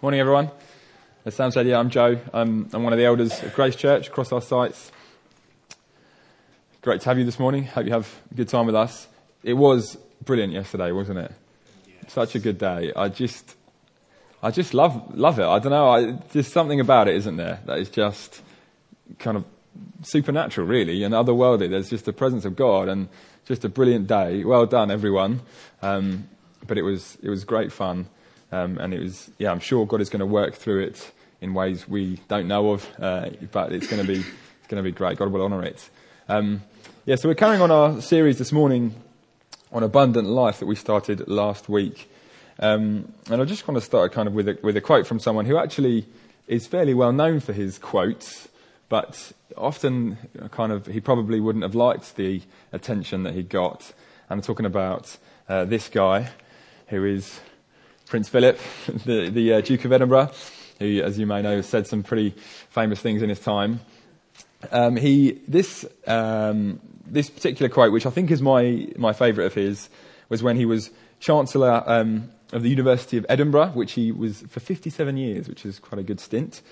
Morning, everyone. As Sam said, I'm Joe. I'm one of the elders at Grace Church across our sites. Great to have you this morning. Hope you have a good time with us. It was brilliant yesterday, wasn't it? Yes. Such a good day. I just love it. I don't know. There's something about it, isn't there? That is just kind of supernatural, really, and otherworldly. There's just the presence of God and just a brilliant day. Well done, everyone. But it was great fun. And it was, I'm sure God is going to work through it in ways we don't know of, but it's going to be great. God will honour it. So we're carrying on our series this morning on abundant life that we started last week. And I just want to start kind of with a quote from someone who actually is fairly well known for his quotes, but often he probably wouldn't have liked the attention that he got. And I'm talking about this guy who is Prince Philip, the Duke of Edinburgh, who, as you may know, has said some pretty famous things in his time. This particular quote, which I think is my favourite of his, was when he was Chancellor of the University of Edinburgh, which he was for 57 years, which is quite a good stint.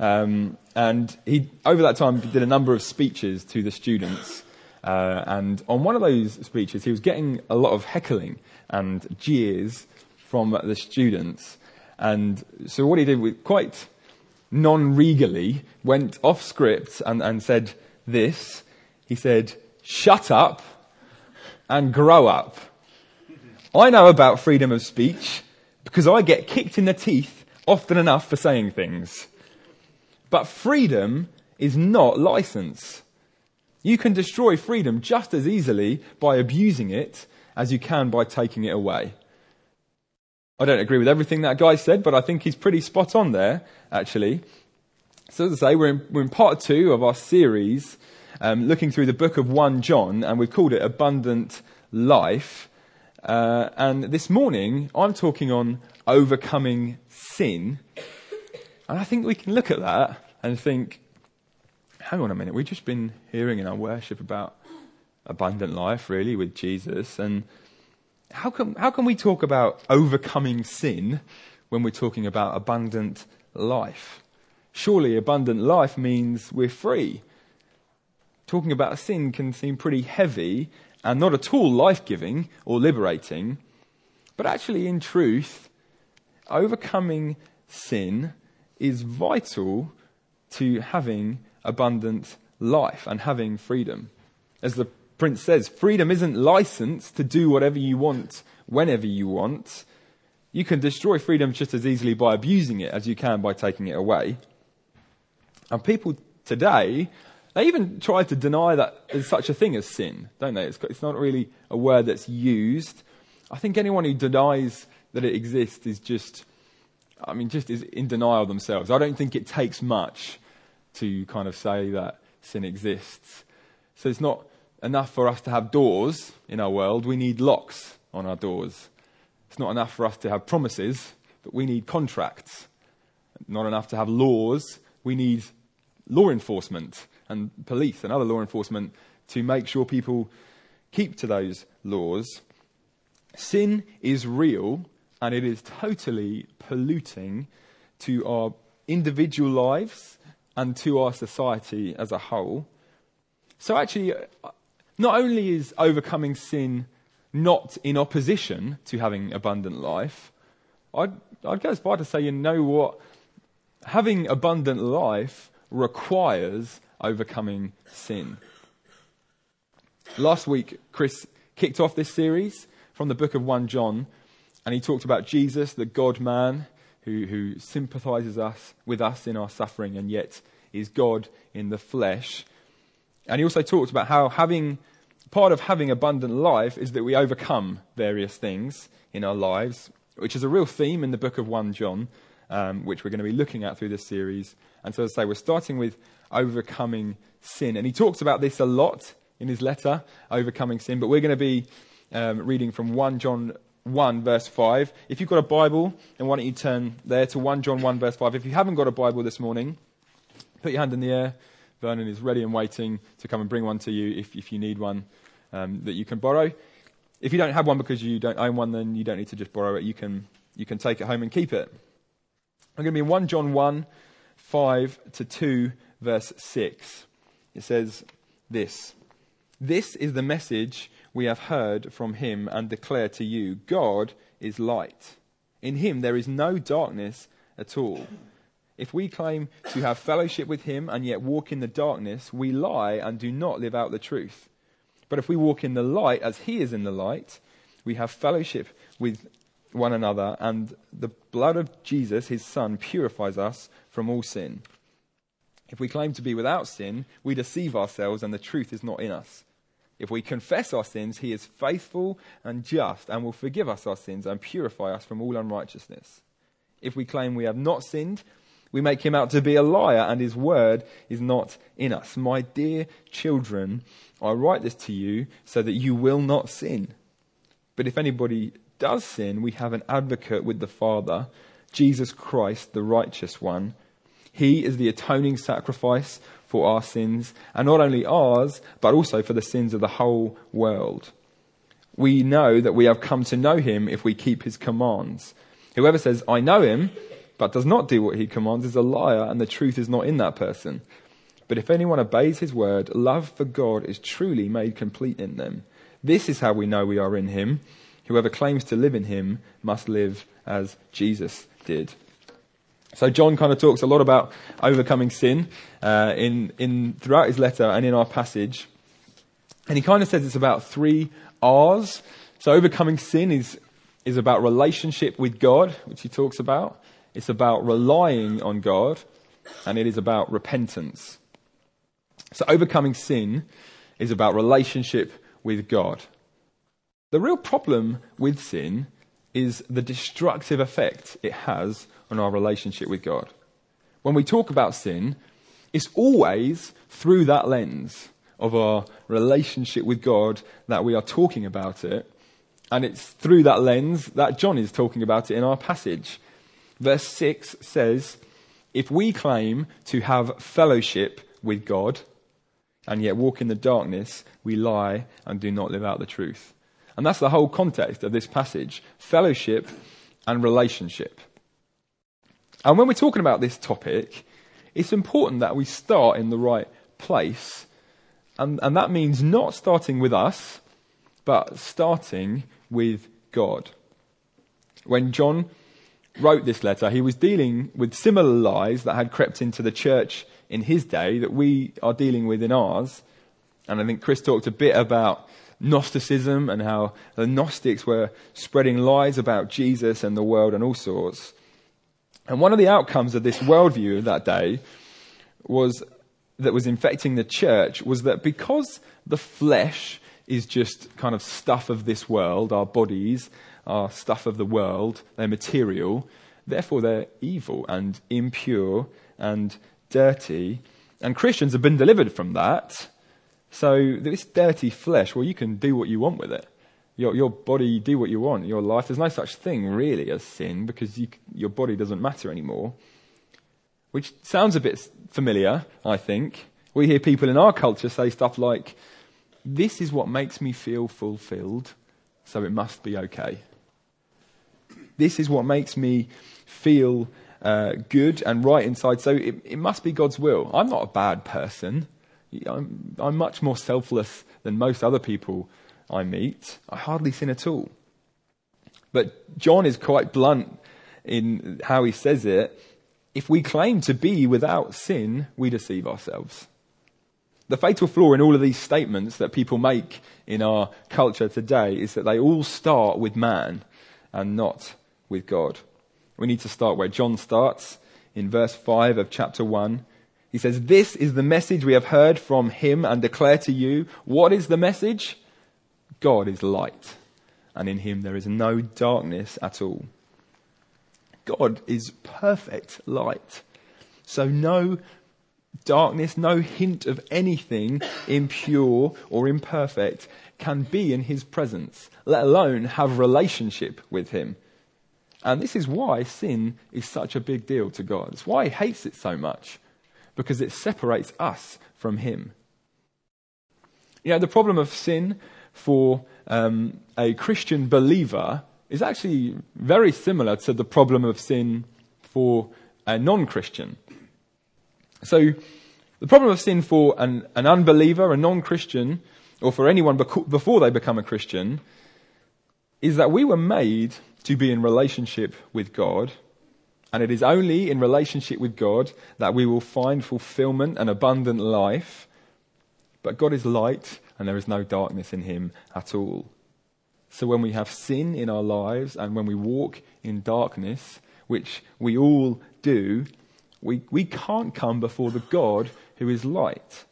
And he, over that time, did a number of speeches to the students. And on one of those speeches, he was getting a lot of heckling and jeers from the students. And so what he did, was quite non-regally, went off script and said this. He said, "Shut up and grow up. I know about freedom of speech because I get kicked in the teeth often enough for saying things. But freedom is not license. You can destroy freedom just as easily by abusing it as you can by taking it away." I don't agree with everything that guy said, but I think he's pretty spot on there, actually. So as I say, we're in part 2 of our series, looking through the book of 1 John, and we've called it Abundant Life. And this morning, I'm talking on overcoming sin. And I think we can look at that and think, hang on a minute, we've just been hearing in our worship about abundant life, really, with Jesus, and how can we talk about overcoming sin when we're talking about abundant life? Surely abundant life means we're free. Talking about sin can seem pretty heavy and not at all life-giving or liberating. But actually, in truth, overcoming sin is vital to having abundant life and having freedom. As the Prince says, freedom isn't license to do whatever you want, whenever you want. You can destroy freedom just as easily by abusing it as you can by taking it away. And people today, they even try to deny that there's such a thing as sin, don't they? It's not really a word that's used. I think anyone who denies that it exists is just is in denial themselves. I don't think it takes much to kind of say that sin exists. So it's not enough for us to have doors in our world. We need locks on our doors. It's not enough for us to have promises, but we need contracts. Not enough to have laws. We need law enforcement and police and other law enforcement to make sure people keep to those laws. Sin is real, and it is totally polluting to our individual lives and to our society as a whole. So actually, not only is overcoming sin not in opposition to having abundant life, I'd go as far to say, you know what? Having abundant life requires overcoming sin. Last week, Chris kicked off this series from the book of 1 John, and he talked about Jesus, the God-man, who sympathises with us in our suffering and yet is God in the flesh. And he also talked about how part of having abundant life is that we overcome various things in our lives, which is a real theme in the book of 1 John, which we're going to be looking at through this series. And so as I say, we're starting with overcoming sin. And he talks about this a lot in his letter, overcoming sin. But we're going to be reading from 1 John 1 verse 5. If you've got a Bible, then why don't you turn there to 1 John 1 verse 5. If you haven't got a Bible this morning, put your hand in the air. Vernon is ready and waiting to come and bring one to you if you need one that you can borrow. If you don't have one because you don't own one, then you don't need to just borrow it. You can take it home and keep it. I'm going to be in 1 John 1, 5 to 2, verse 6. It says this: "This is the message we have heard from him and declare to you. God is light. In him there is no darkness at all. If we claim to have fellowship with him and yet walk in the darkness, we lie and do not live out the truth. But if we walk in the light as he is in the light, we have fellowship with one another, and the blood of Jesus, his son, purifies us from all sin. If we claim to be without sin, we deceive ourselves and the truth is not in us. If we confess our sins, he is faithful and just and will forgive us our sins and purify us from all unrighteousness. If we claim we have not sinned, we make him out to be a liar and his word is not in us. My dear children, I write this to you so that you will not sin. But if anybody does sin, we have an advocate with the Father, Jesus Christ, the righteous one. He is the atoning sacrifice for our sins, and not only ours, but also for the sins of the whole world. We know that we have come to know him if we keep his commands. Whoever says, I know him, but does not do what he commands is a liar, and the truth is not in that person. But if anyone obeys his word, love for God is truly made complete in them. This is how we know we are in him. Whoever claims to live in him must live as Jesus did." So John kind of talks a lot about overcoming sin in throughout his letter and in our passage. And he kind of says it's about 3 R's. So overcoming sin is about relationship with God, which he talks about. It's about relying on God, and it is about repentance. So overcoming sin is about relationship with God. The real problem with sin is the destructive effect it has on our relationship with God. When we talk about sin, it's always through that lens of our relationship with God that we are talking about it. And it's through that lens that John is talking about it in our passage. Verse 6 says, if we claim to have fellowship with God and yet walk in the darkness, we lie and do not live out the truth. And that's the whole context of this passage, fellowship and relationship. And when we're talking about this topic, it's important that we start in the right place. And that means not starting with us, but starting with God. When John wrote this letter, he was dealing with similar lies that had crept into the church in his day that we are dealing with in ours. And I think Chris talked a bit about Gnosticism and how the Gnostics were spreading lies about Jesus and the world and all sorts. And one of the outcomes of this worldview of that day was infecting the church was that because the flesh is just kind of stuff of this world, our bodies are stuff of the world, they're material, therefore they're evil and impure and dirty. And Christians have been delivered from that. So this dirty flesh, well, you can do what you want with it. Your body, do what you want. Your life, there's no such thing really as sin because your body doesn't matter anymore. Which sounds a bit familiar, I think. We hear people in our culture say stuff like, this is what makes me feel fulfilled, so it must be okay. This is what makes me feel good and right inside, so it must be God's will. I'm not a bad person. I'm much more selfless than most other people I meet. I hardly sin at all. But John is quite blunt in how he says it. If we claim to be without sin, we deceive ourselves. The fatal flaw in all of these statements that people make in our culture today is that they all start with man and not with God. We need to start where John starts in verse 5 of chapter 1. He says, this is the message we have heard from him and declare to you. What is the message? God is light, and in him there is no darkness at all. God is perfect light. So no darkness, no hint of anything impure or imperfect can be in his presence, let alone have relationship with him. And this is why sin is such a big deal to God. It's why he hates it so much, because it separates us from him. You know, the problem of sin for a Christian believer is actually very similar to the problem of sin for a non-Christian. So the problem of sin for an unbeliever, a non-Christian, or for anyone before they become a Christian, is that we were made to be in relationship with God, and it is only in relationship with God that we will find fulfillment and abundant life. But God is light, and there is no darkness in him at all. So when we have sin in our lives, and when we walk in darkness, which we all do, we can't come before the God who is light.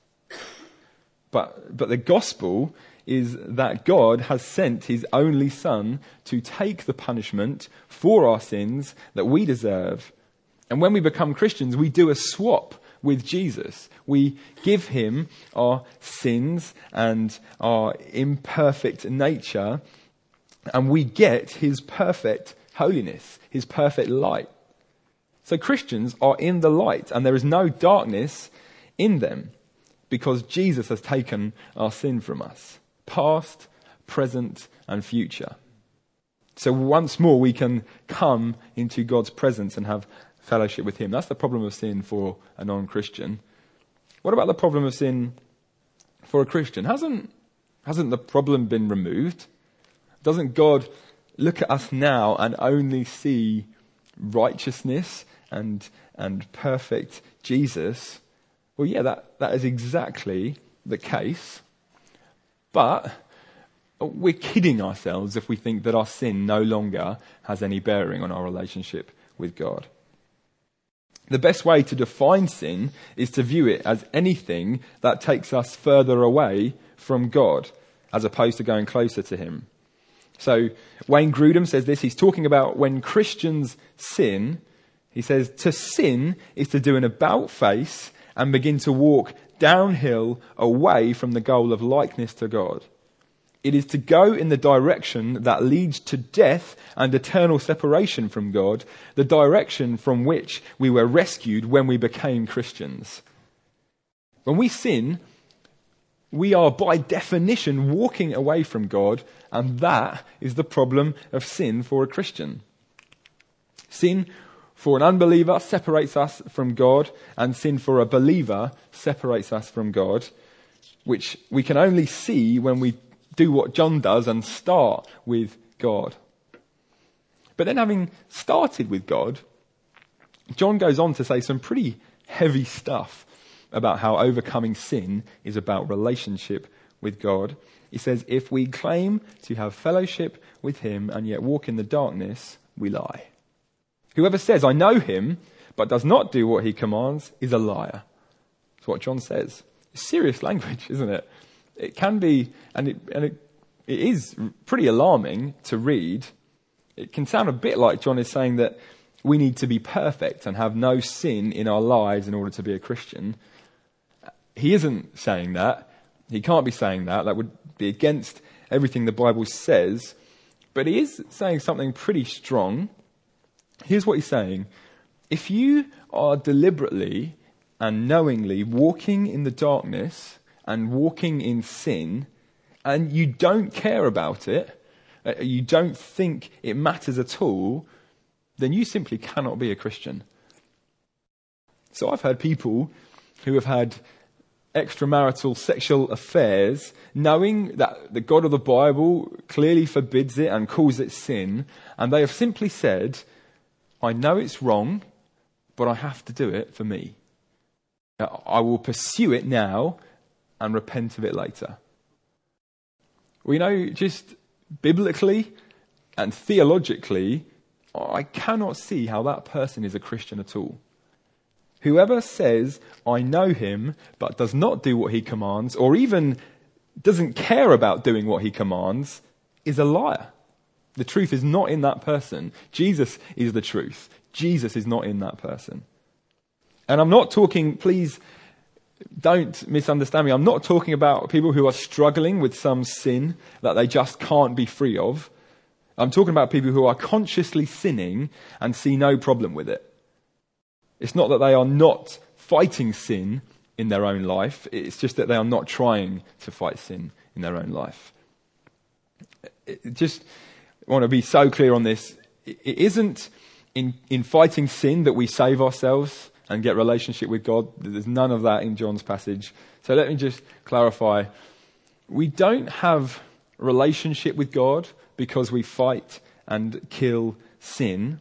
But the gospel is that God has sent his only Son to take the punishment for our sins that we deserve. And when we become Christians, we do a swap with Jesus. We give him our sins and our imperfect nature, and we get his perfect holiness, his perfect light. So Christians are in the light, and there is no darkness in them, because Jesus has taken our sin from us, past, present, and future. So once more we can come into God's presence and have fellowship with him. That's the problem of sin for a non-Christian. What about the problem of sin for a Christian? Hasn't the problem been removed? Doesn't God look at us now and only see righteousness and perfect Jesus? Well, yeah, that is exactly the case. But we're kidding ourselves if we think that our sin no longer has any bearing on our relationship with God. The best way to define sin is to view it as anything that takes us further away from God, as opposed to going closer to him. So Wayne Grudem says this. He's talking about when Christians sin. He says, to sin is to do an about face and begin to walk downhill away from the goal of likeness to God. It is to go in the direction that leads to death and eternal separation from God, the direction from which we were rescued when we became Christians. When we sin, we are by definition walking away from God, and that is the problem of sin for a Christian. Sin for an unbeliever separates us from God, and sin for a believer separates us from God, which we can only see when we do what John does and start with God. But then, having started with God, John goes on to say some pretty heavy stuff about how overcoming sin is about relationship with God. He says, if we claim to have fellowship with him and yet walk in the darkness, we lie. Whoever says, I know him, but does not do what he commands, is a liar. That's what John says. It's serious language, isn't it? It can be, and it is pretty alarming to read. It can sound a bit like John is saying that we need to be perfect and have no sin in our lives in order to be a Christian. He isn't saying that. He can't be saying that. That would be against everything the Bible says. But he is saying something pretty strong. Here's what he's saying. If you are deliberately and knowingly walking in the darkness and walking in sin, and you don't care about it, you don't think it matters at all, then you simply cannot be a Christian. So I've heard people who have had extramarital sexual affairs, knowing that the God of the Bible clearly forbids it and calls it sin, and they have simply said, I know it's wrong, but I have to do it for me. I will pursue it now and repent of it later. We know, just biblically and theologically, I cannot see how that person is a Christian at all. Whoever says, I know him, but does not do what he commands, or even doesn't care about doing what he commands, is a liar. The truth is not in that person. Jesus is the truth. Jesus is not in that person. And I'm not talking, please don't misunderstand me, I'm not talking about people who are struggling with some sin that they just can't be free of. I'm talking about people who are consciously sinning and see no problem with it. It's not that they are not fighting sin in their own life. It's just that they are not trying to fight sin in their own life. I want to be so clear on this. It isn't in fighting sin that we save ourselves and get relationship with God. There's none of that in John's passage. So let me just clarify. We don't have relationship with God because we fight and kill sin.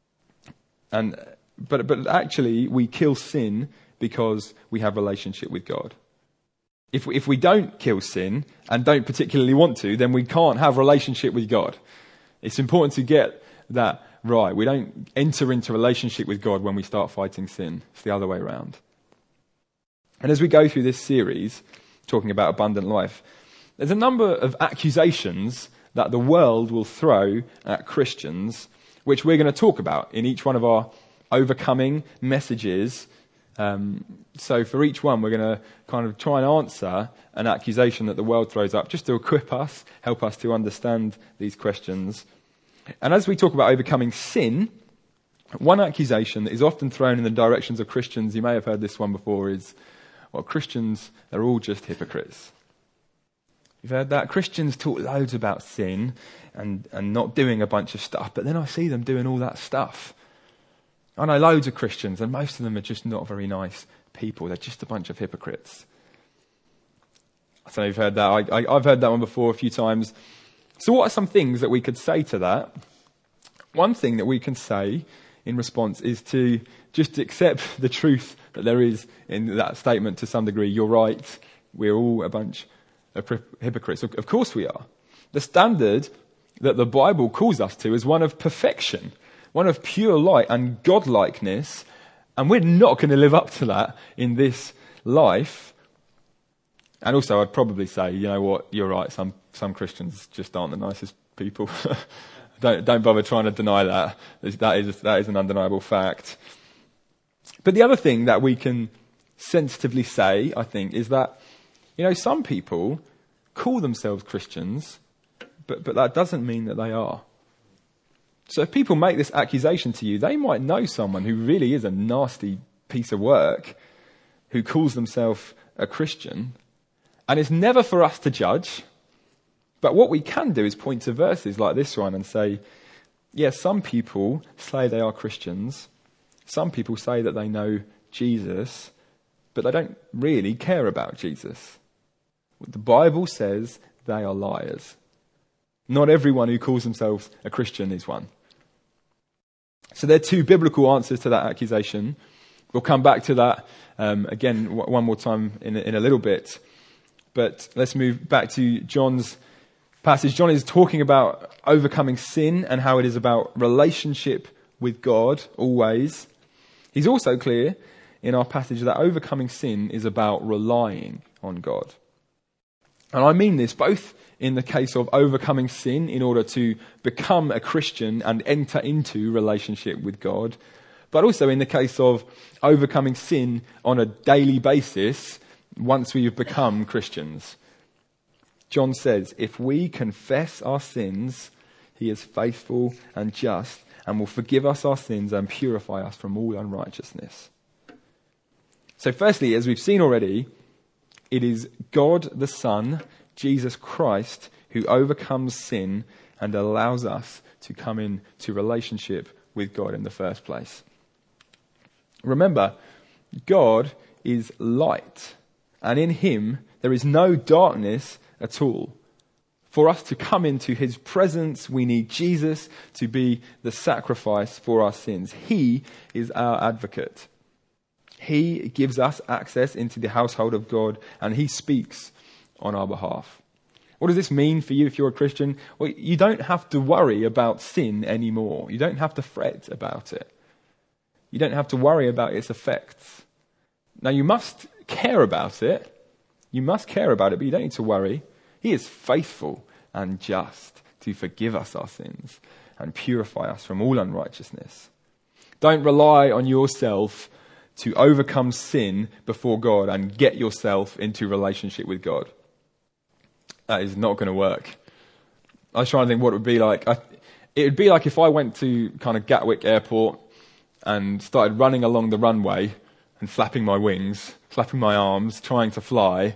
But actually we kill sin because we have relationship with God. If we don't kill sin and don't particularly want to, then we can't have relationship with God. It's important to get that right. We don't enter into relationship with God when we start fighting sin. It's the other way around. And as we go through this series, talking about abundant life, there's a number of accusations that the world will throw at Christians, which we're going to talk about in each one of our overcoming messages. So for each one, we're going to kind of try and answer an accusation that the world throws up, just to equip us, help us to understand these questions. And as we talk about overcoming sin, one accusation that is often thrown in the directions of Christians, you may have heard this one before, is, well, Christians, they're all just hypocrites. You've heard that? Christians talk loads about sin and not doing a bunch of stuff, but then I see them doing all that stuff. I know loads of Christians, and most of them are just not very nice people. They're just a bunch of hypocrites. I don't know if you've heard that. I've heard that one before a few times. So what are some things that we could say to that? One thing that we can say in response is to just accept the truth that there is in that statement to some degree. You're right. We're all a bunch of hypocrites. Of course we are. The standard that the Bible calls us to is one of perfection, one of pure light and godlikeness, and we're not going to live up to that in this life. And also I'd probably say, you know what, you're right, some Christians just aren't the nicest people. Don't bother trying to deny that. That is an undeniable fact. But the other thing that we can sensitively say, I think, is that, you know, some people call themselves Christians, but that doesn't mean that they are. So if people make this accusation to you, they might know someone who really is a nasty piece of work, who calls themselves a Christian. And it's never for us to judge. But what we can do is point to verses like this one and say, yes, some people say they are Christians. Some people say that they know Jesus, but they don't really care about Jesus. The Bible says they are liars. Not everyone who calls themselves a Christian is one. So there are two biblical answers to that accusation. We'll come back to that again one more time in a little bit. But let's move back to John's passage. John is talking about overcoming sin and how it is about relationship with God always. He's also clear in our passage that overcoming sin is about relying on God. And I mean this both in the case of overcoming sin in order to become a Christian and enter into relationship with God, but also in the case of overcoming sin on a daily basis once we've become Christians. John says, if we confess our sins, he is faithful and just and will forgive us our sins and purify us from all unrighteousness. So firstly, as we've seen already, it is God the Son, Jesus Christ, who overcomes sin and allows us to come into relationship with God in the first place. Remember, God is light, and in him there is no darkness at all. For us to come into his presence, we need Jesus to be the sacrifice for our sins. He is our advocate. He gives us access into the household of God, and he speaks on our behalf. What does this mean for you if you're a Christian? Well, you don't have to worry about sin anymore. You don't have to fret about it. You don't have to worry about its effects. Now, you must care about it. You must care about it, but you don't need to worry. He is faithful and just to forgive us our sins and purify us from all unrighteousness. Don't rely on yourself to overcome sin before God and get yourself into relationship with God. That is not going to work. I was trying to think what it would be like. It would be like if I went to kind of Gatwick Airport and started running along the runway and flapping my wings, flapping my arms, trying to fly.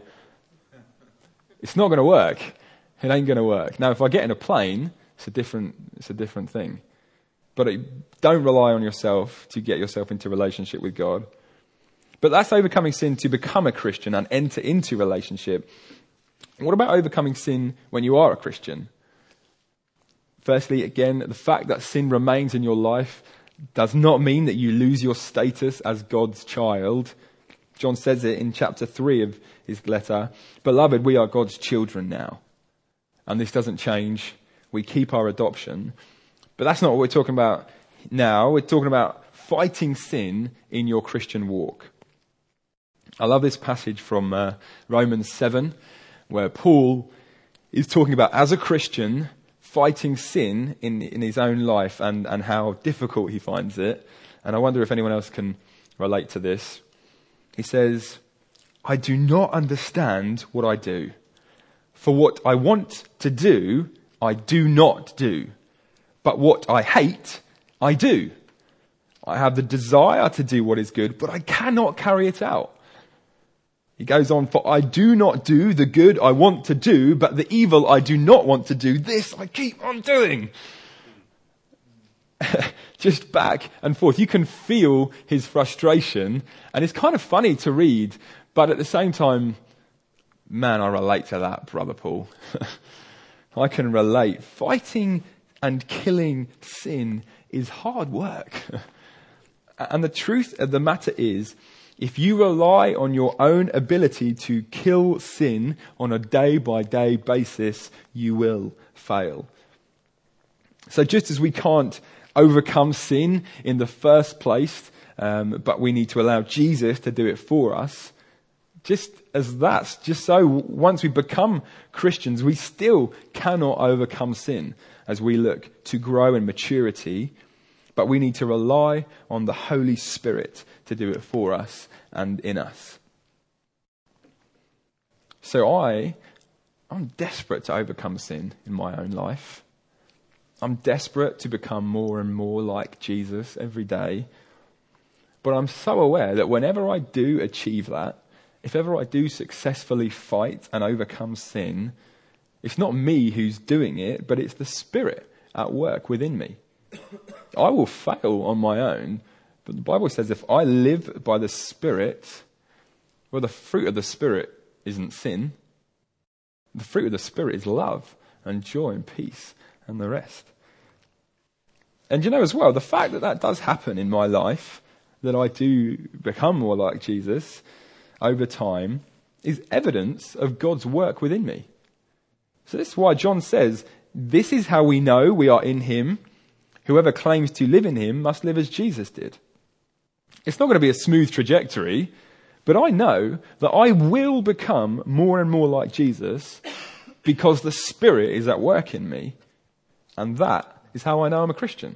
It's not going to work. It ain't going to work. Now, if I get in a plane, it's a different thing. But don't rely on yourself to get yourself into relationship with God. But that's overcoming sin to become a Christian and enter into relationship. What about overcoming sin when you are a Christian? Firstly, again, the fact that sin remains in your life does not mean that you lose your status as God's child. John says it in chapter 3 of his letter. Beloved, we are God's children now. And this doesn't change. We keep our adoption. But that's not what we're talking about now. We're talking about fighting sin in your Christian walk. I love this passage from Romans 7, where Paul is talking about, as a Christian, fighting sin in his own life and how difficult he finds it. And I wonder if anyone else can relate to this. He says, I do not understand what I do. For what I want to do, I do not do. But what I hate, I do. I have the desire to do what is good, but I cannot carry it out. He goes on, for I do not do the good I want to do, but the evil I do not want to do, this I keep on doing. Just back and forth. You can feel his frustration, and it's kind of funny to read, but at the same time, man, I relate to that, Brother Paul. I can relate. Fighting and killing sin is hard work. And the truth of the matter is, if you rely on your own ability to kill sin on a day-by-day basis, you will fail. So just as we can't overcome sin in the first place, but we need to allow Jesus to do it for us, just so once we become Christians, we still cannot overcome sin as we look to grow in maturity, but we need to rely on the Holy Spirit to do it for us and in us. So I'm desperate to overcome sin in my own life. I'm desperate to become more and more like Jesus every day. But I'm so aware that whenever I do achieve that, if ever I do successfully fight and overcome sin, it's not me who's doing it, but it's the Spirit at work within me. I will fail on my own, but the Bible says if I live by the Spirit, well, the fruit of the Spirit isn't sin. The fruit of the Spirit is love and joy and peace and the rest. And you know as well, the fact that does happen in my life, that I do become more like Jesus over time, is evidence of God's work within me. So this is why John says, this is how we know we are in him. Whoever claims to live in him must live as Jesus did. It's not going to be a smooth trajectory, but I know that I will become more and more like Jesus because the Spirit is at work in me. And that is how I know I'm a Christian.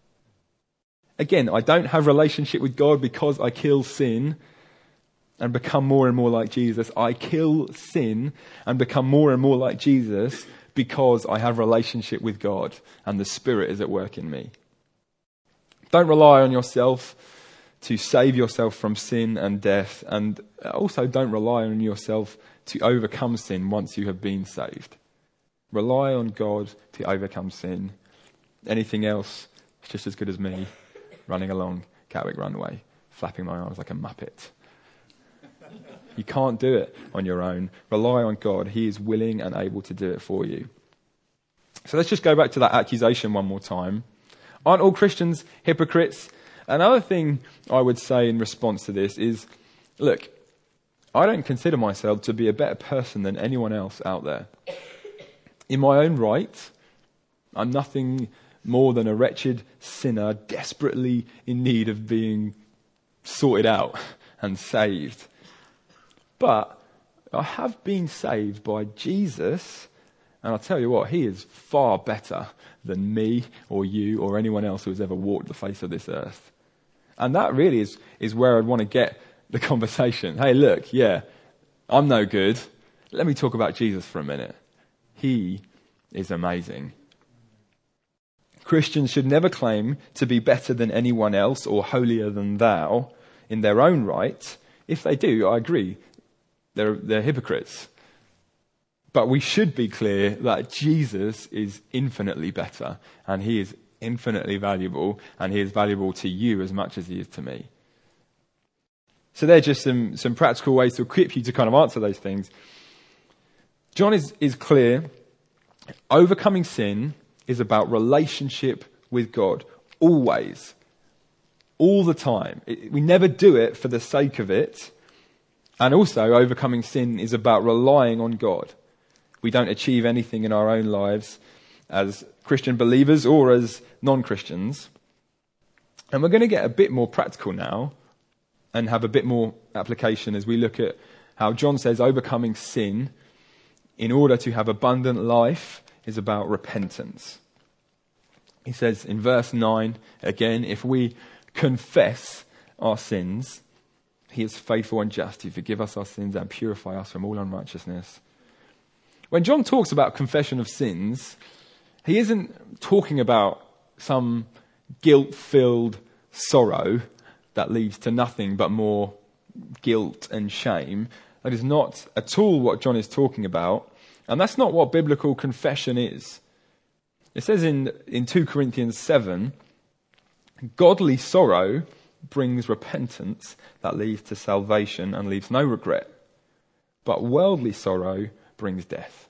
Again, I don't have relationship with God because I kill sin and become more and more like Jesus. I kill sin and become more and more like Jesus because I have relationship with God and the Spirit is at work in me. Don't rely on yourself to save yourself from sin and death, and also don't rely on yourself to overcome sin once you have been saved. Rely on God to overcome sin. Anything else is just as good as me running along Catwick Runway, flapping my arms like a muppet. You can't do it on your own. Rely on God. He is willing and able to do it for you. So let's just go back to that accusation one more time. Aren't all Christians hypocrites? Another thing I would say in response to this is, look, I don't consider myself to be a better person than anyone else out there. In my own right, I'm nothing more than a wretched sinner desperately in need of being sorted out and saved. But I have been saved by Jesus, and I'll tell you what, he is far better than me or you or anyone else who has ever walked the face of this earth. And that really is where I'd want to get the conversation. Hey, look, yeah, I'm no good. Let me talk about Jesus for a minute. He is amazing. Christians should never claim to be better than anyone else or holier than thou in their own right. If they do, I agree, they're hypocrites. But we should be clear that Jesus is infinitely better and he is infinitely valuable, and he is valuable to you as much as he is to me. So they're just some practical ways to equip you to kind of answer those things. John is clear. Overcoming sin is about relationship with God. Always. All the time. We never do it for the sake of it. And also, overcoming sin is about relying on God. We don't achieve anything in our own lives as Christian believers or as non-Christians. And we're going to get a bit more practical now and have a bit more application as we look at how John says overcoming sin in order to have abundant life is about repentance. He says in verse 9, again, if we confess our sins, he is faithful and just to forgive us our sins and purify us from all unrighteousness. When John talks about confession of sins, he isn't talking about some guilt-filled sorrow that leads to nothing but more guilt and shame. That is not at all what John is talking about. And that's not what biblical confession is. It says in 2 Corinthians 7, godly sorrow brings repentance that leads to salvation and leaves no regret. But worldly sorrow brings death.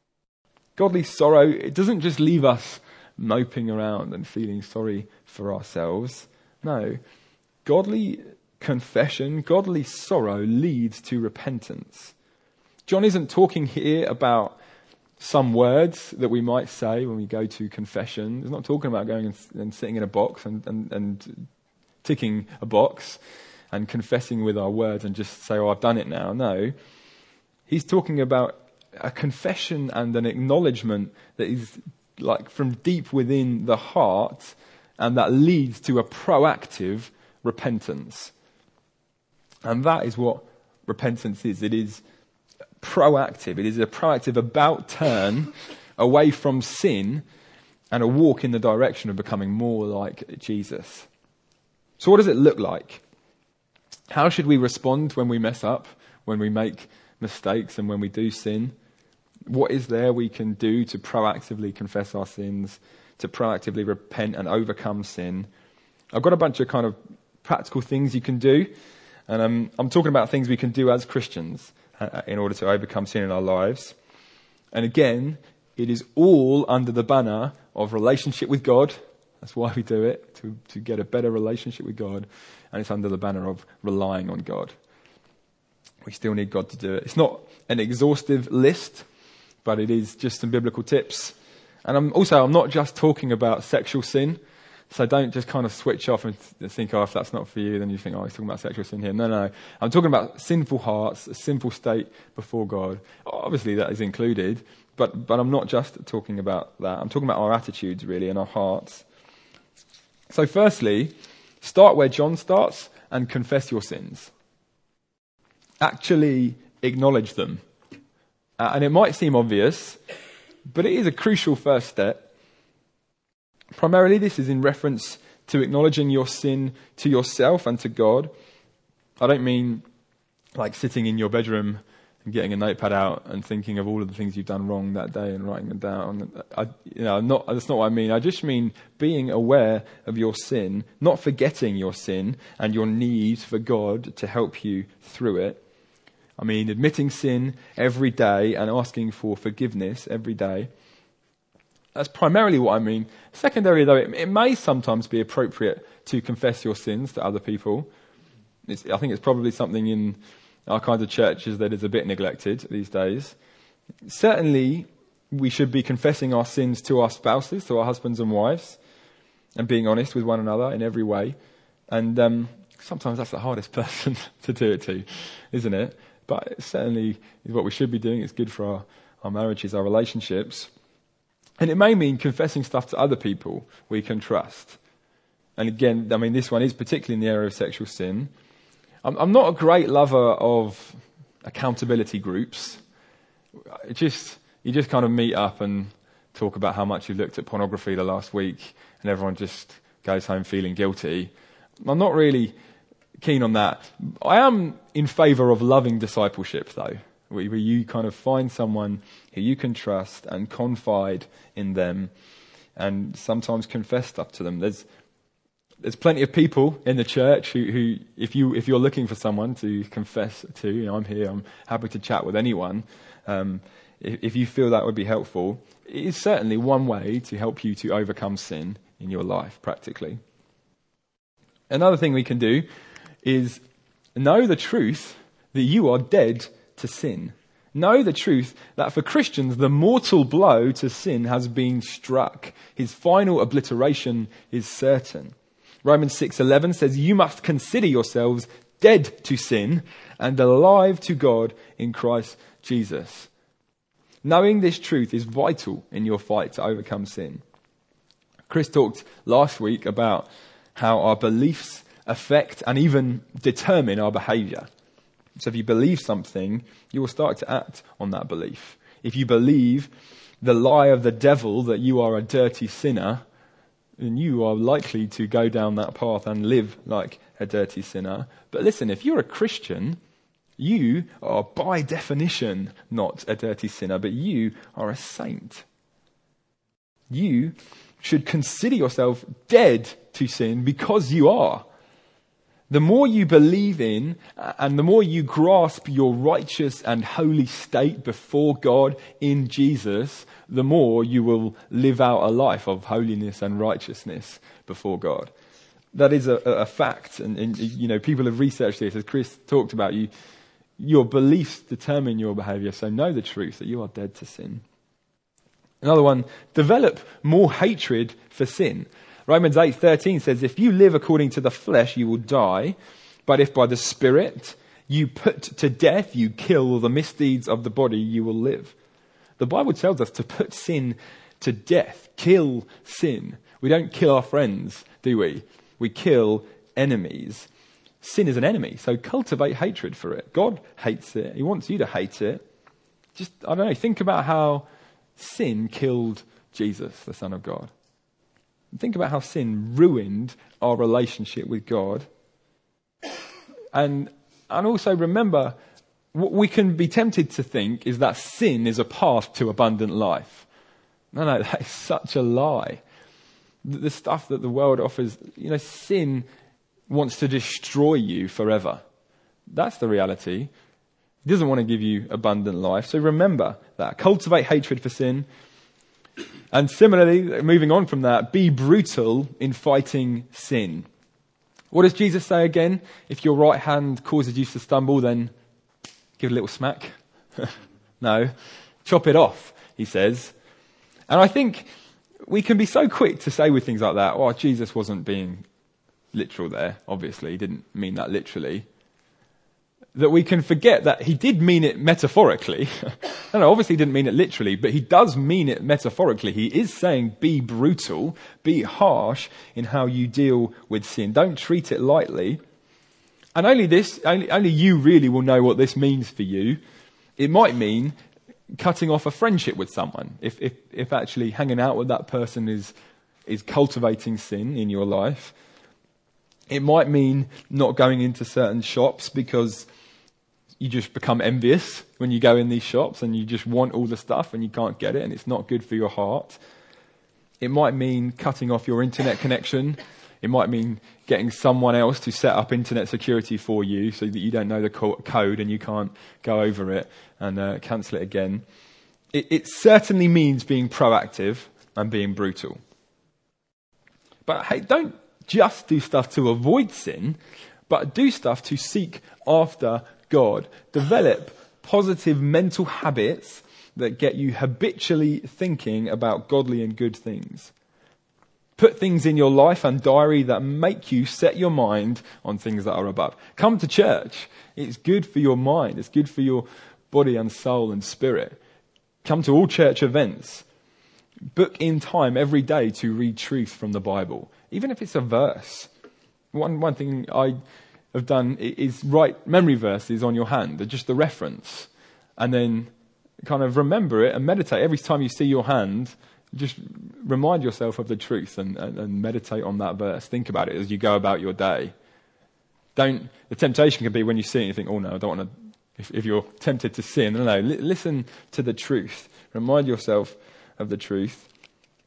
Godly sorrow, it doesn't just leave us moping around and feeling sorry for ourselves. No, godly confession, godly sorrow leads to repentance. John isn't talking here about some words that we might say when we go to confession. He's not talking about going and sitting in a box and ticking a box and confessing with our words and just say, oh, I've done it now. No, he's talking about a confession and an acknowledgement that is like from deep within the heart and that leads to a proactive repentance. And that is what repentance is. It is proactive. It is a proactive about turn away from sin and a walk in the direction of becoming more like Jesus. So what does it look like? How should we respond when we mess up, when we make mistakes and when we do sin? What is there we can do to proactively confess our sins, to proactively repent and overcome sin? I've got a bunch of kind of practical things you can do. And I'm talking about things we can do as Christians in order to overcome sin in our lives. And again, it is all under the banner of relationship with God. That's why we do it, to get a better relationship with God. And it's under the banner of relying on God. We still need God to do it. It's not an exhaustive list, but it is just some biblical tips. And I'm not just talking about sexual sin. So don't just kind of switch off and think, oh, if that's not for you, then you think, oh, he's talking about sexual sin here. No. I'm talking about sinful hearts, a sinful state before God. Obviously, that is included, but I'm not just talking about that. I'm talking about our attitudes, really, and our hearts. So firstly, start where John starts and confess your sins. Actually acknowledge them. And it might seem obvious, but it is a crucial first step. Primarily, this is in reference to acknowledging your sin to yourself and to God. I don't mean like sitting in your bedroom and getting a notepad out and thinking of all of the things you've done wrong that day and writing them down. That's not what I mean. I just mean being aware of your sin, not forgetting your sin and your need for God to help you through it. I mean, admitting sin every day and asking for forgiveness every day. That's primarily what I mean. Secondary, though, it may sometimes be appropriate to confess your sins to other people. I think it's probably something in our kinds of churches that is a bit neglected these days. Certainly, we should be confessing our sins to our spouses, to our husbands and wives, and being honest with one another in every way. And sometimes that's the hardest person to do it to, isn't it? But it certainly is what we should be doing. It's good for our marriages, our relationships. And it may mean confessing stuff to other people we can trust. And again, I mean, this one is particularly in the area of sexual sin. I'm not a great lover of accountability groups. You just kind of meet up and talk about how much you looked at pornography the last week and everyone just goes home feeling guilty. I'm not really keen on that. I am in favour of loving discipleship, though, where you kind of find someone who you can trust and confide in them and sometimes confess stuff to them. There's plenty of people in the church who if you're looking for someone to confess to, I'm here, I'm happy to chat with anyone. If you feel that would be helpful, it is certainly one way to help you to overcome sin in your life, practically. Another thing we can do is know the truth that you are dead to sin. Know the truth that for Christians, the mortal blow to sin has been struck. His final obliteration is certain. Romans 6:11 says, "You must consider yourselves dead to sin and alive to God in Christ Jesus." Knowing this truth is vital in your fight to overcome sin. Chris talked last week about how our beliefs affect and even determine our behaviour. So if you believe something, you will start to act on that belief. If you believe the lie of the devil that you are a dirty sinner, then you are likely to go down that path and live like a dirty sinner. But listen, if you're a Christian, you are by definition not a dirty sinner, but you are a saint. You should consider yourself dead to sin because you are. The more you believe in and the more you grasp your righteous and holy state before God in Jesus, the more you will live out a life of holiness and righteousness before God. That is a fact. And people have researched this, as Chris talked about. Your beliefs determine your behaviour, so know the truth that you are dead to sin. Another one, develop more hatred for sin. Romans 8:13 says, "If you live according to the flesh, you will die. But if by the Spirit you put to death, you kill the misdeeds of the body, you will live." The Bible tells us to put sin to death, kill sin. We don't kill our friends, do we? We kill enemies. Sin is an enemy, so cultivate hatred for it. God hates it. He wants you to hate it. Just, think about how sin killed Jesus, the Son of God. Think about how sin ruined our relationship with God. And also remember, what we can be tempted to think is that sin is a path to abundant life. No, that is such a lie. The stuff that the world offers, sin wants to destroy you forever. That's the reality. He doesn't want to give you abundant life. So remember that. Cultivate hatred for sin. And similarly, moving on from that, be brutal in fighting sin. What does Jesus say again? If your right hand causes you to stumble, then give it a little smack. No, chop it off, he says. And I think we can be so quick to say with things like that, well, Jesus wasn't being literal there, obviously. He didn't mean that literally. That we can forget that he did mean it metaphorically. No, obviously he didn't mean it literally, but he does mean it metaphorically. He is saying be brutal, be harsh in how you deal with sin. Don't treat it lightly. And only you really will know what this means for you. It might mean cutting off a friendship with someone. If actually hanging out with that person is cultivating sin in your life. It might mean not going into certain shops because you just become envious when you go in these shops and you just want all the stuff and you can't get it and it's not good for your heart. It might mean cutting off your internet connection. It might mean getting someone else to set up internet security for you so that you don't know the code and you can't go over it and cancel it again. It certainly means being proactive and being brutal. But hey, don't just do stuff to avoid sin, but do stuff to seek after God. Develop positive mental habits that get you habitually thinking about godly and good things. Put things in your life and diary that make you set your mind on things that are above. Come to church. It's good for your mind. It's good for your body and soul and spirit. Come to all church events. Book in time every day to read truth from the Bible, even if it's a verse. One thing I have done is write memory verses on your hand, just the reference, and then kind of remember it and meditate. Every time you see your hand, just remind yourself of the truth and meditate on that verse. Think about it as you go about your day. The temptation can be when you see it, you think, oh no, I don't want to, if you're tempted to sin, no, listen to the truth. Remind yourself of the truth.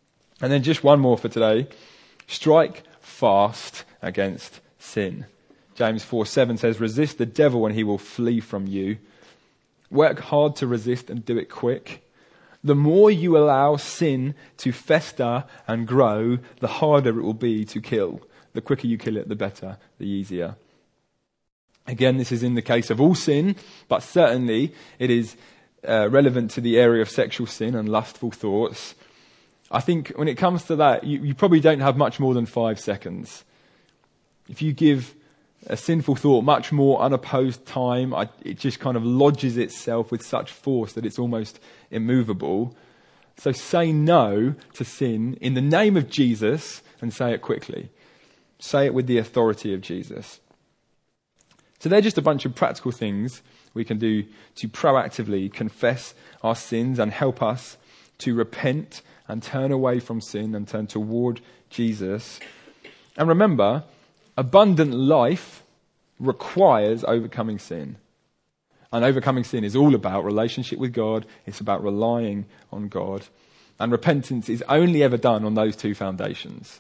And then just one more for today. Strike fast against sin. James 4:7 says, resist the devil and he will flee from you. Work hard to resist and do it quick. The more you allow sin to fester and grow, the harder it will be to kill. The quicker you kill it, the better, the easier. Again, this is in the case of all sin, but certainly it is relevant to the area of sexual sin and lustful thoughts. I think when it comes to that, you probably don't have much more than 5 seconds. If you give a sinful thought much more unopposed time, it just kind of lodges itself with such force that it's almost immovable. So say no to sin in the name of Jesus and say it quickly. Say it with the authority of Jesus. So they're just a bunch of practical things we can do to proactively confess our sins and help us to repent and turn away from sin and turn toward Jesus. And remember, abundant life requires overcoming sin. And overcoming sin is all about relationship with God. It's about relying on God. And repentance is only ever done on those 2 foundations.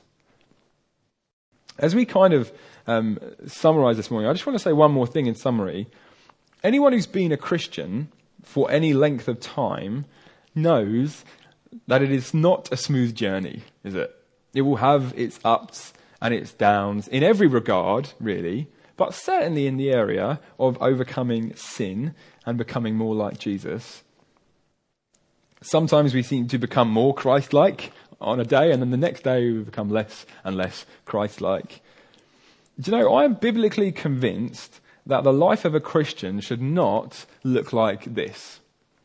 As we kind of summarize this morning, I just want to say one more thing in summary. Anyone who's been a Christian for any length of time knows that it is not a smooth journey, is it? It will have its ups and its downs in every regard, really, but certainly in the area of overcoming sin and becoming more like Jesus. Sometimes we seem to become more Christ-like on a day, and then the next day we become less and less Christ-like. Do you know, I am biblically convinced that the life of a Christian should not look like this.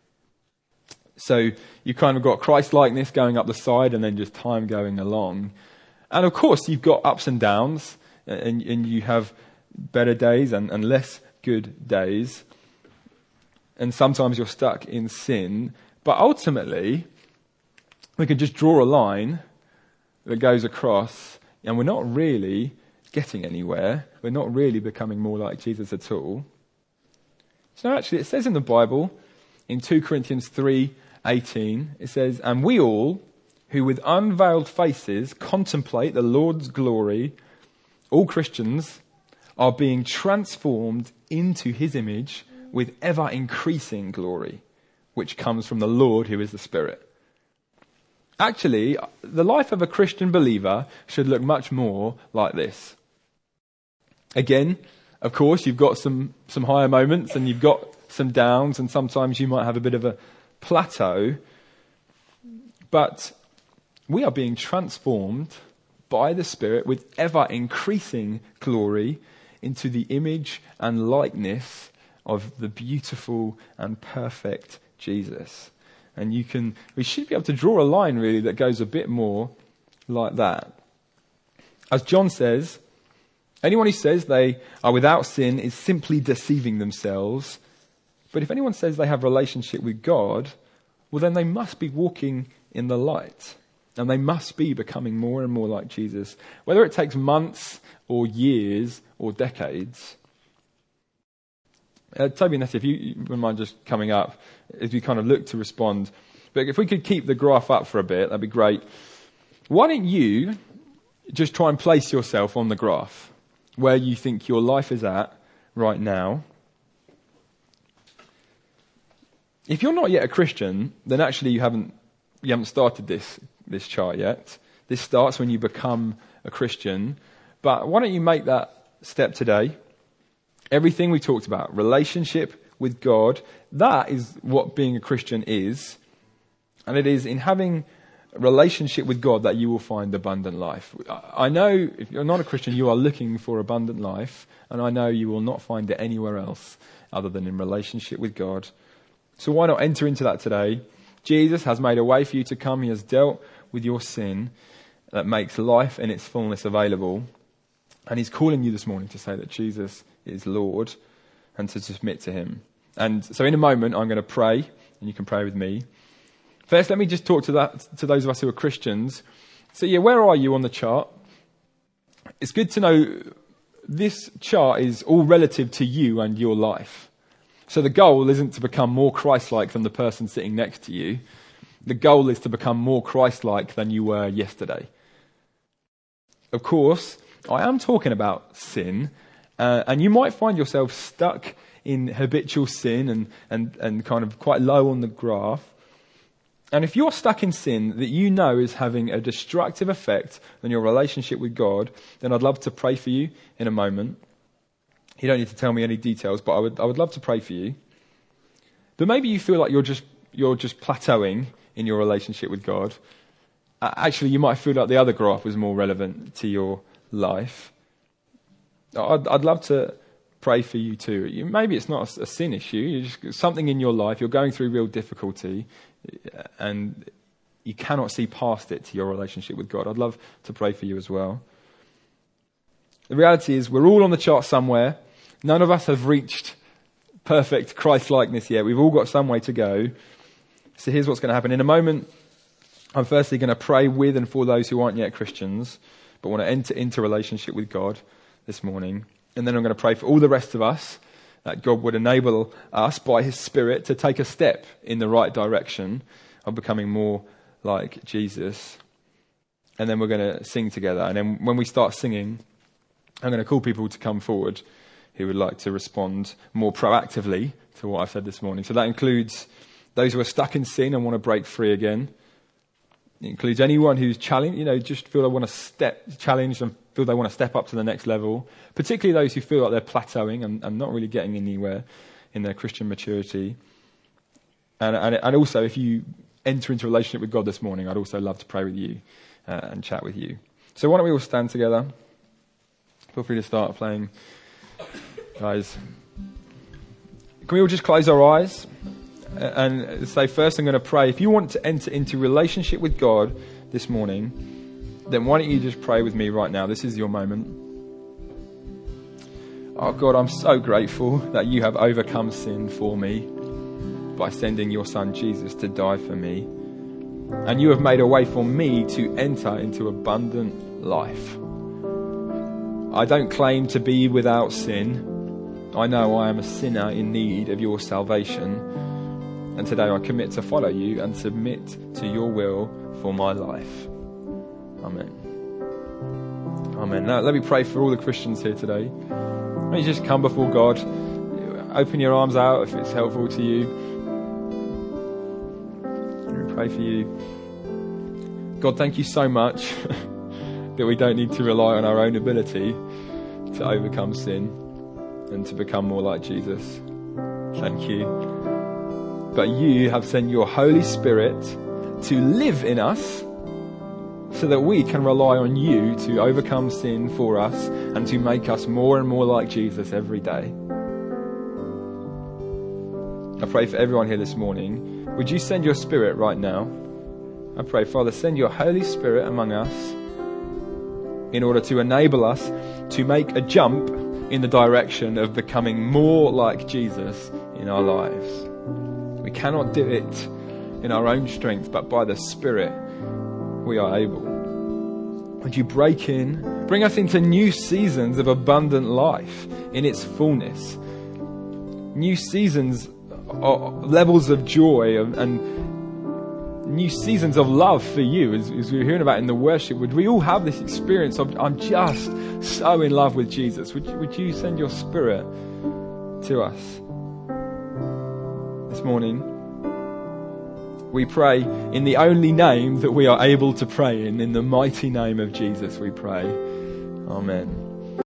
So you kind of got Christ-likeness going up the side and then just time going along. And of course you've got ups and downs, and you have better days and less good days. And sometimes you're stuck in sin. But ultimately, we can just draw a line that goes across, and we're not really getting anywhere. We're not really becoming more like Jesus at all. So actually, it says in the Bible, in 2 Corinthians 3:18, it says, and we all, who with unveiled faces contemplate the Lord's glory, all Christians, are being transformed into his image with ever increasing glory, which comes from the Lord who is the Spirit. Actually, the life of a Christian believer should look much more like this. Again, of course, you've got some higher moments and you've got some downs, and sometimes you might have a bit of a plateau. But we are being transformed by the Spirit with ever increasing glory into the image and likeness of the beautiful and perfect Jesus. And we should be able to draw a line really that goes a bit more like that. As John says, anyone who says they are without sin is simply deceiving themselves. But if anyone says they have a relationship with God, well then they must be walking in the light. And they must be becoming more and more like Jesus. Whether it takes months or years or decades. Toby and Nettie, if you wouldn't mind just coming up as we kind of look to respond. But if we could keep the graph up for a bit, that'd be great. Why don't you just try and place yourself on the graph where you think your life is at right now. If you're not yet a Christian, then actually you haven't started this chart yet. This starts when you become a Christian. But why don't you make that step today? Everything we talked about, relationship with God, that is what being a Christian is. And it is in having a relationship with God that you will find abundant life. I know if you're not a Christian, you are looking for abundant life. And I know you will not find it anywhere else other than in relationship with God. So why not enter into that today? Jesus has made a way for you to come. He has dealt with your sin that makes life in its fullness available. And he's calling you this morning to say that Jesus is Lord and to submit to him. And so in a moment, I'm going to pray, and you can pray with me. First, let me just talk to those of us who are Christians. So where are you on the chart? It's good to know this chart is all relative to you and your life. So the goal isn't to become more Christ-like than the person sitting next to you. The goal is to become more Christ-like than you were yesterday. Of course, I am talking about sin, and you might find yourself stuck in habitual sin and kind of quite low on the graph. And if you're stuck in sin that you know is having a destructive effect on your relationship with God, then I'd love to pray for you in a moment. You don't need to tell me any details, but I would love to pray for you. But maybe you feel like you're just plateauing in your relationship with God. Actually, you might feel like the other graph was more relevant to your life. I'd love to pray for you too. Maybe it's not a sin issue. It's just something in your life. You're going through real difficulty and you cannot see past it to your relationship with God. I'd love to pray for you as well. The reality is we're all on the chart somewhere. None of us have reached perfect Christ-likeness yet. We've all got some way to go. So here's what's going to happen. In a moment, I'm firstly going to pray with and for those who aren't yet Christians, but want to enter into relationship with God this morning. And then I'm going to pray for all the rest of us, that God would enable us by his Spirit to take a step in the right direction of becoming more like Jesus. And then we're going to sing together. And then when we start singing, I'm going to call people to come forward who would like to respond more proactively to what I've said this morning. So that includes those who are stuck in sin and want to break free again. It includes anyone who's challenged, just feel they want to challenge and feel they want to step up to the next level. Particularly those who feel like they're plateauing and not really getting anywhere in their Christian maturity. And also, if you enter into a relationship with God this morning, I'd also love to pray with you and chat with you. So why don't we all stand together? Feel free to start playing, guys. Can we all just close our eyes and say, first I'm going to pray. If you want to enter into relationship with God this morning, then why don't you just pray with me right now? This is your moment. Oh God, I'm so grateful that you have overcome sin for me by sending your son Jesus to die for me. And you have made a way for me to enter into abundant life. I don't claim to be without sin. I know I am a sinner in need of your salvation. And today I commit to follow you and submit to your will for my life. Amen. Amen. Now let me pray for all the Christians here today. Let me just come before God. Open your arms out if it's helpful to you. Let me pray for you. God, thank you so much that we don't need to rely on our own ability to overcome sin and to become more like Jesus. Thank you. But you have sent your Holy Spirit to live in us so that we can rely on you to overcome sin for us and to make us more and more like Jesus every day. I pray for everyone here this morning. Would you send your Spirit right now? I pray, Father, send your Holy Spirit among us in order to enable us to make a jump in the direction of becoming more like Jesus in our lives. We cannot do it in our own strength, but by the Spirit we are able. Would you bring us into new seasons of abundant life in its fullness? New seasons, levels of joy and new seasons of love for you, as we were hearing about in the worship. Would we all have this experience of, I'm just so in love with Jesus? Would you send your Spirit to us? This morning, we pray in the only name that we are able to pray in the mighty name of Jesus we pray. Amen.